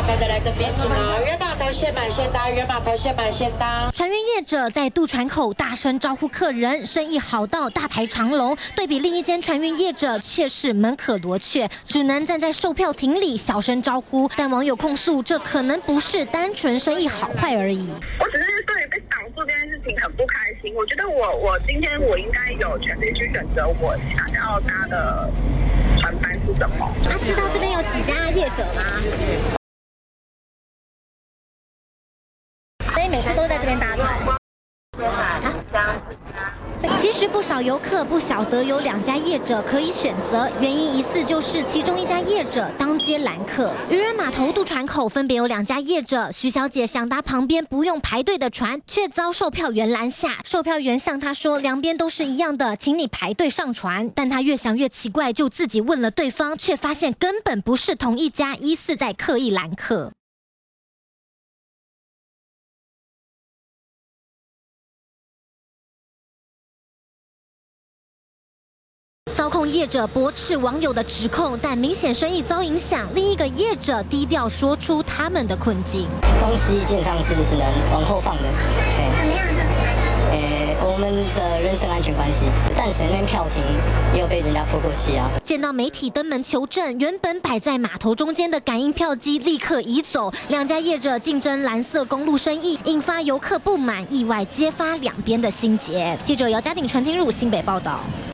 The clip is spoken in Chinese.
大家来这边请哦，原码头现买现搭，原码头现买现搭。 船员业者在渡船口大声招呼客人，生意好到大排长龙。对比另一间船运业者却是门可罗雀，只能站在售票亭里小声招呼。但网友控诉，这可能不是单纯生意好坏而已。 我只是对被挡住这件事情很不开心。我觉得我今天我应该有权利去选择我想要搭的船班是什么。 知道这边有几家业者吗？所以每次都在这边搭船。其实不少游客不晓得有2家业者可以选择，原因疑似就是其中一家业者当街拦客。渔人码头渡船口分别有2家业者，徐小姐想搭旁边不用排队的船，却遭售票员拦下。售票员向她说两边都是一样的，请你排队上船。但她越想越奇怪，就自己问了对方，却发现根本不是同一家，疑似在刻意拦客。遭控业者驳斥网友的指控，但明显生意遭影响。另一个业者低调说出他们的困境： 东西基本上是只能往后放的。 怎么样的？ 我们的人身安全关系，淡水那边票亭也有被人家泼过漆啊。 见到媒体登门求证，原本摆在码头中间的感应票机立刻移走。2家业者竞争蓝色公路生意，引发游客不满，意外揭发两边的心结。记者姚嘉鼎、陈庭儒新北报道。